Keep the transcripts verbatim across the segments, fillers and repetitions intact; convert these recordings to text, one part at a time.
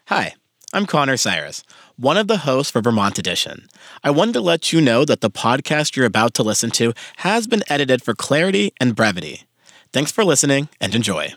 Hi, I'm Connor Cyrus, one of the hosts for Vermont Edition. I wanted to let you know that the podcast you're about to listen to has been edited for clarity and brevity. Thanks for listening and enjoy.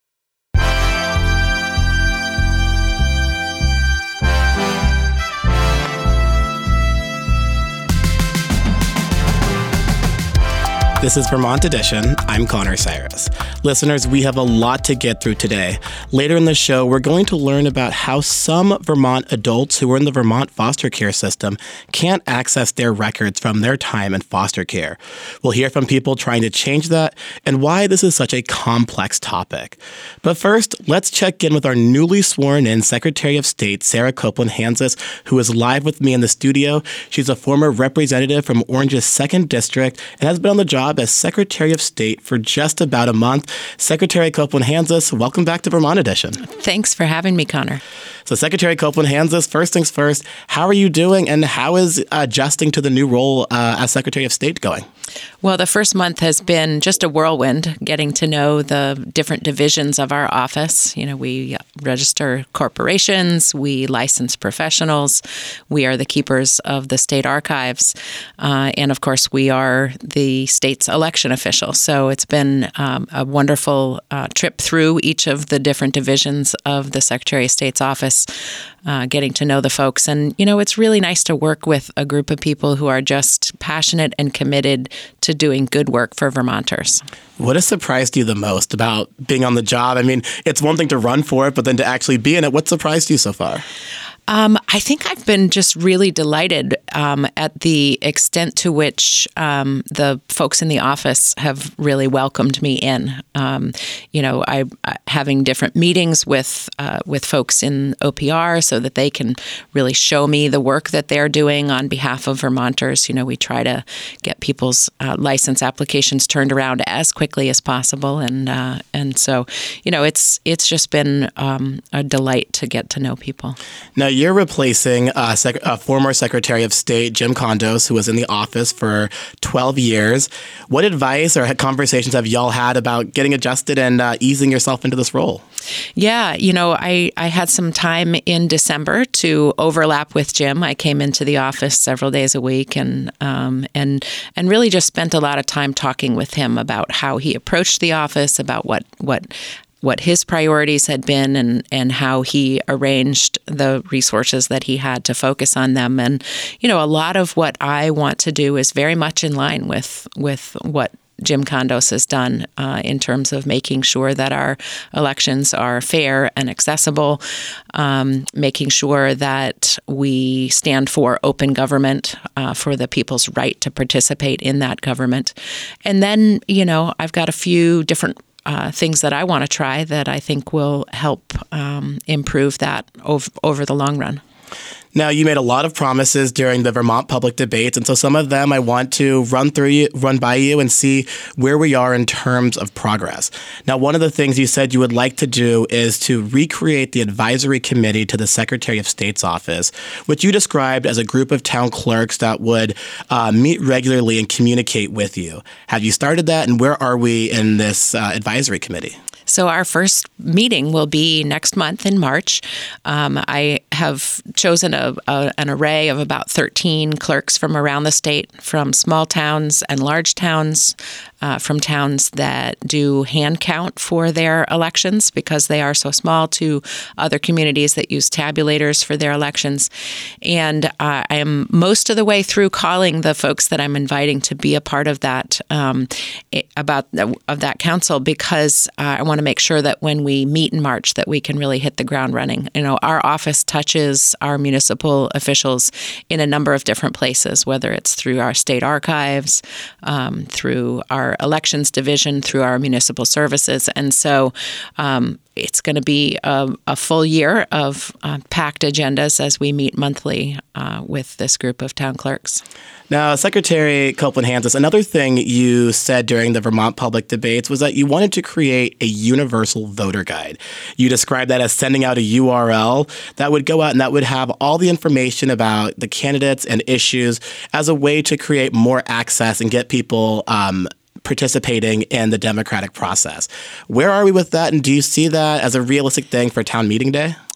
This is Vermont Edition. I'm Connor Cyrus. Listeners, we have a lot to get through today. Later in the show, we're going to learn about how some Vermont adults who are in the Vermont foster care system can't access their records from their time in foster care. We'll hear from people trying to change that and why this is such a complex topic. But first, let's check in with our newly sworn in Secretary of State, Sarah Copeland-Hanzas, who is live with me in the studio. She's a former representative from Orange's second District and has been on the job as Secretary of State for just about a month. Secretary Copeland-Hanzas, welcome back to Vermont Edition. Thanks for having me, Connor. So Secretary Copeland-Hanzas, first things first, how are you doing and how is adjusting to the new role uh, as Secretary of State going? Well, the first month has been just a whirlwind, getting to know the different divisions of our office. You know, we register corporations, we license professionals, we are the keepers of the state archives, uh, and of course, we are the state's election official. So it's been um, a wonderful uh, trip through each of the different divisions of the Secretary of State's office, uh, getting to know the folks. And, you know, it's really nice to work with a group of people who are just passionate and committed to doing good work for Vermonters. What has surprised you the most about being on the job? I mean, it's one thing to run for it, but then to actually be in it, what surprised you so far? Um, I think I've been just really delighted um, at the extent to which um, the folks in the office have really welcomed me in. Um, you know, I, I having different meetings with uh, with folks in O P R so that they can really show me the work that they're doing on behalf of Vermonters. You know, we try to get people's uh, license applications turned around as quickly as possible, and uh, and so you know, it's it's just been um, a delight to get to know people. Now, you're replacing uh, sec- uh, former Secretary of State Jim Kondos, who was in the office for twelve years. What advice or conversations have y'all had about getting adjusted and uh, easing yourself into this role? Yeah, you know, I, I had some time in December to overlap with Jim. I came into the office several days a week and um, and and really just spent a lot of time talking with him about how he approached the office, about what what. what his priorities had been and, and how he arranged the resources that he had to focus on them. And, you know, a lot of what I want to do is very much in line with with what Jim Kondos has done uh, in terms of making sure that our elections are fair and accessible, um, making sure that we stand for open government, uh, for the people's right to participate in that government. And then, you know, I've got a few different Uh, things that I want to try that I think will help um, improve that over, over the long run. Now, you made a lot of promises during the Vermont public debates, and so some of them I want to run through you, run by you and see where we are in terms of progress. Now, one of the things you said you would like to do is to recreate the advisory committee to the Secretary of State's office, which you described as a group of town clerks that would uh, meet regularly and communicate with you. Have you started that, and where are we in this uh, advisory committee? So our first meeting will be next month in March. Um, I have chosen a, a, an array of about thirteen clerks from around the state, from small towns and large towns, uh, from towns that do hand count for their elections because they are so small, to other communities that use tabulators for their elections. And uh, I am most of the way through calling the folks that I'm inviting to be a part of that um, about of that council, because uh, I want to make sure that when we meet in March that we can really hit the ground running. You know, our office touches our municipal officials in a number of different places, whether it's through our state archives, um, through our elections division, through our municipal services. And so um, it's going to be a, a full year of uh, packed agendas as we meet monthly uh, with this group of town clerks. Now, Secretary Copeland-Hanzas, another thing you said during the Vermont public debates was that you wanted to create a universal voter guide. You described that as sending out a U R L that would go out and that would have all the information about the candidates and issues as a way to create more access and get people um, participating in the democratic process. Where are we with that, and do you see that as a realistic thing for town meeting day?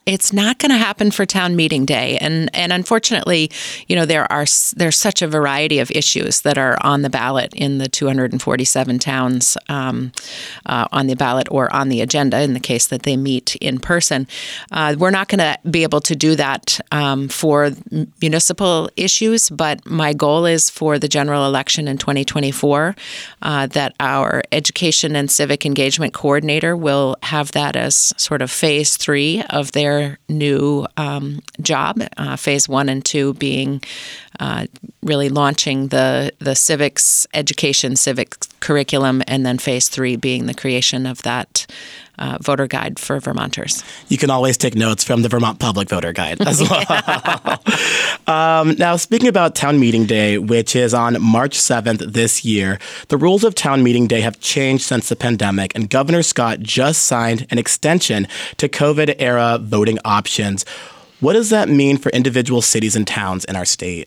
it's not going to happen for town meeting day, and and unfortunately, you know, there are there's such a variety of issues that are on the ballot in the two hundred forty-seven towns um, uh, on the ballot or on the agenda in the case that they meet in person. Uh, we're not going to be able to do that um, for municipal issues, but my goal is for the general election in twenty twenty-four uh, that our education and civic engagement coordinator will have that as sort of phase three of their new um, job. Uh, phase one and two being uh, really launching the the civics education, civic curriculum, and then phase three being the creation of that uh, voter guide for Vermonters. You can always take notes from the Vermont Public Voter Guide as well. um, now, speaking about Town Meeting Day, which is on March seventh this year, the rules of Town Meeting Day have changed since the pandemic, and Governor Scott just signed an extension to COVID-era voting options. What does that mean for individual cities and towns in our state?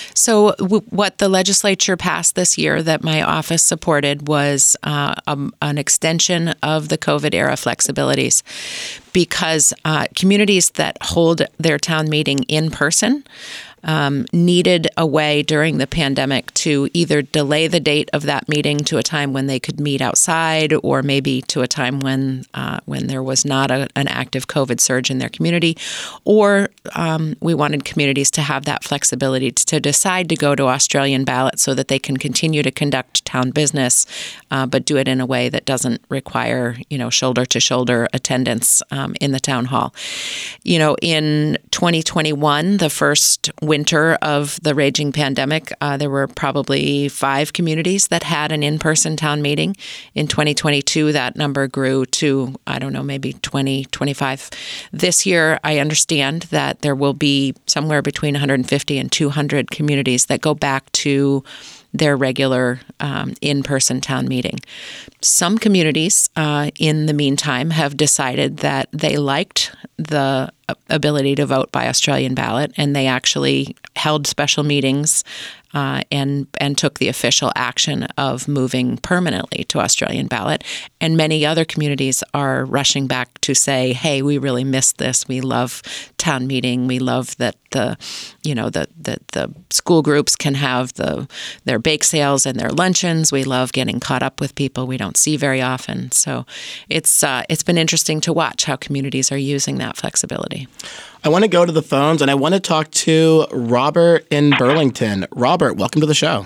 So w- what the legislature passed this year that my office supported was uh, um, an extension of the COVID-era flexibilities, because uh, communities that hold their town meeting in person Um, needed a way during the pandemic to either delay the date of that meeting to a time when they could meet outside, or maybe to a time when uh, when there was not a, an active COVID surge in their community, or um, we wanted communities to have that flexibility to, to decide to go to Australian ballot so that they can continue to conduct town business, uh, but do it in a way that doesn't require, you know, shoulder-to-shoulder attendance um, in the town hall. You know, in twenty twenty-one, the first winter of the raging pandemic, uh, there were probably five communities that had an in-person town meeting. In twenty twenty-two, that number grew to, I don't know, maybe twenty, twenty-five. This year, I understand that there will be somewhere between one hundred fifty and two hundred communities that go back to their regular um, in-person town meeting. Some communities, uh, in the meantime, have decided that they liked the ability to vote by Australian ballot, and they actually held special meetings uh, and and took the official action of moving permanently to Australian ballot. And many other communities are rushing back to say, "Hey, we really missed this. We love town meeting. We love that the, you know, the the, the school groups can have the their bake sales and their luncheons. We love getting caught up with people we don't see very often." So it's uh, it's been interesting to watch how communities are using that flexibility. I want to go to the phones, and I want to talk to Robert in Burlington. Robert, welcome to the show.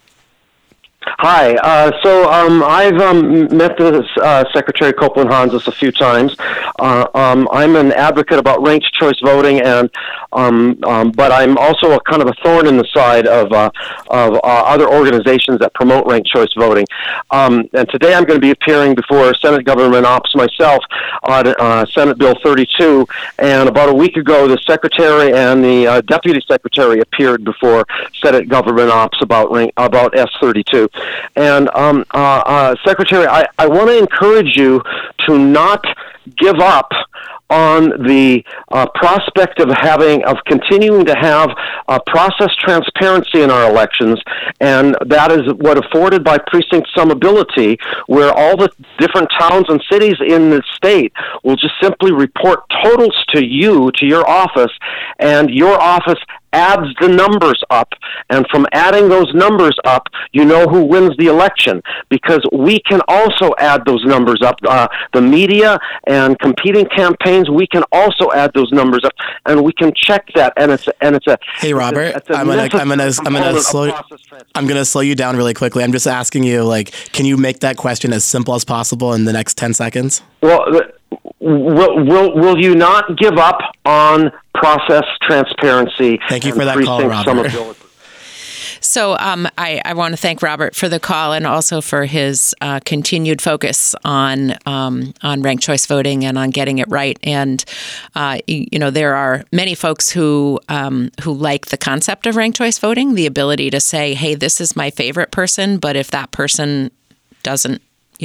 Hi. Uh, so um, I've um, met the uh, Secretary Copeland Hanzas a few times. Uh, um, I'm an advocate about ranked choice voting, and um, um, but I'm also a kind of a thorn in the side of uh, of uh, other organizations that promote ranked choice voting. Um, and today I'm going to be appearing before Senate Government Ops myself on uh, Senate Bill thirty-two. And about a week ago, the Secretary and the uh, Deputy Secretary appeared before Senate Government Ops about about S thirty-two. And um, uh, uh, Secretary, I, I want to encourage you to not give up on the uh, prospect of having, of continuing to have uh, process transparency in our elections, and that is what afforded by precinct summability, where all the different towns and cities in the state will just simply report totals to you, to your office, and your office adds the numbers up, and from adding those numbers up, you know who wins the election, because we can also add those numbers up. Uh, the media and competing campaigns, we can also add those numbers up, and we can check that. And it's and it's a hey Robert, it's a, it's a I'm gonna I'm gonna I'm gonna slow I'm gonna slow you down really quickly. I'm just asking you, like, can you make that question as simple as possible in the next ten seconds? Well. Will, will will you not give up on process transparency? Thank you for that call, Robert. So um, I, I want to thank Robert for the call, and also for his uh, continued focus on um, on ranked choice voting and on getting it right. And uh, you, you know, there are many folks who um, who like the concept of ranked choice voting, the ability to say, "Hey, this is my favorite person," but if that person doesn't, you know,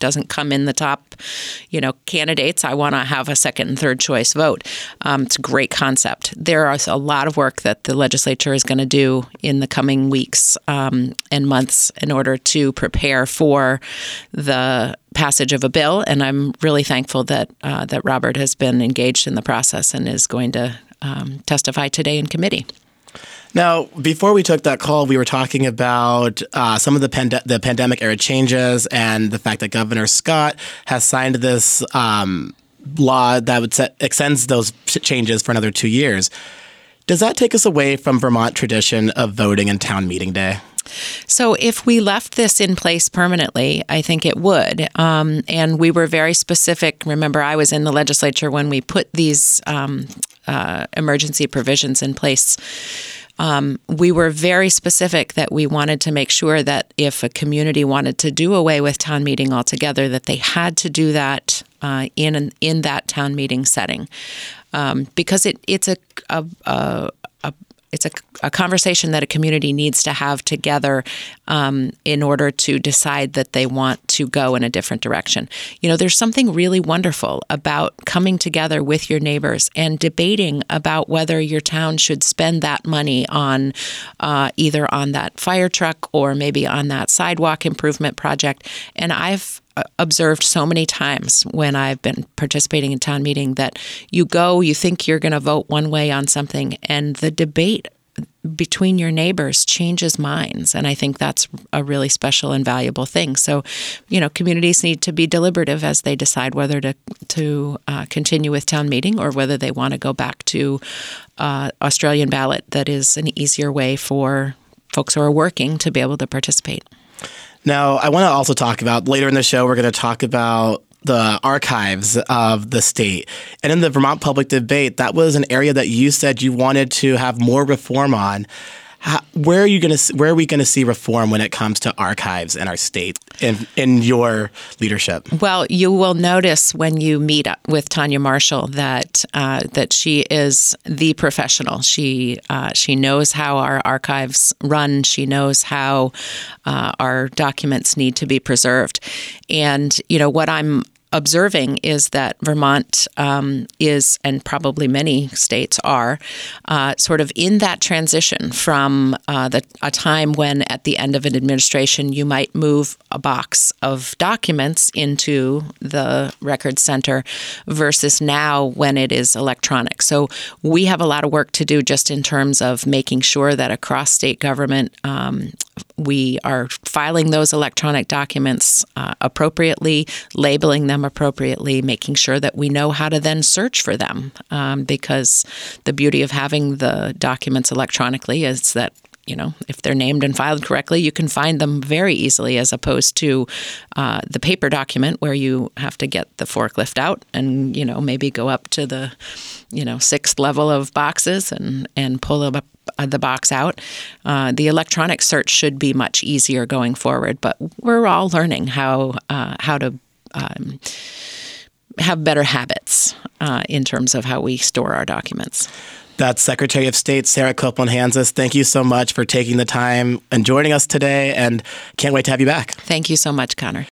doesn't come in the top, you know, candidates, I want to have a second and third choice vote. Um, it's a great concept. There is a lot of work that the legislature is going to do in the coming weeks um, and months in order to prepare for the passage of a bill, and I'm really thankful that uh, that Robert has been engaged in the process and is going to um, testify today in committee. Now, before we took that call, we were talking about uh, some of the, pande- the pandemic-era changes and the fact that Governor Scott has signed this um, law that would set, extends those changes for another two years. Does that take us away from Vermont tradition of voting in town meeting day? So if we left this in place permanently, I think it would. Um, and we were very specific. Remember, I was in the legislature when we put these um, uh, emergency provisions in place. Um, we were very specific that we wanted to make sure that if a community wanted to do away with town meeting altogether, that they had to do that uh, in in that town meeting setting, um, because it it's a, a, a, a It's a, a conversation that a community needs to have together um, in order to decide that they want to go in a different direction. You know, there's something really wonderful about coming together with your neighbors and debating about whether your town should spend that money on uh, either on that fire truck or maybe on that sidewalk improvement project. And I've observed so many times when I've been participating in town meeting that you go, you think you're going to vote one way on something, and the debate between your neighbors changes minds. And I think that's a really special and valuable thing. So, you know, communities need to be deliberative as they decide whether to to uh, continue with town meeting or whether they want to go back to uh, Australian ballot that is an easier way for folks who are working to be able to participate. Now, I want to also talk about, later in the show, we're going to talk about the archives of the state. And in the Vermont public debate, that was an area that you said you wanted to have more reform on. How, where are you going to? Where are we going to see reform when it comes to archives in our state in, in your leadership? Well, you will notice when you meet up with Tanya Marshall that uh, that she is the professional. She uh, she knows how our archives run. She knows how uh, our documents need to be preserved. And you know what I'm observing is that Vermont um, is, and probably many states are, uh, sort of in that transition from uh, the, a time when at the end of an administration you might move a box of documents into the records center versus now when it is electronic. So we have a lot of work to do just in terms of making sure that across state government um, we are filing those electronic documents uh, appropriately, labeling them appropriately, making sure that we know how to then search for them. Um, because the beauty of having the documents electronically is that, you know, if they're named and filed correctly, you can find them very easily, as opposed to uh, the paper document where you have to get the forklift out and, you know, maybe go up to the, you know, sixth level of boxes and, and pull up the box out. Uh, the electronic search should be much easier going forward, but we're all learning how uh, how to um, have better habits uh, in terms of how we store our documents. That's Secretary of State Sarah Copeland-Hanzus. Thank you so much for taking the time and joining us today, and can't wait to have you back. Thank you so much, Connor.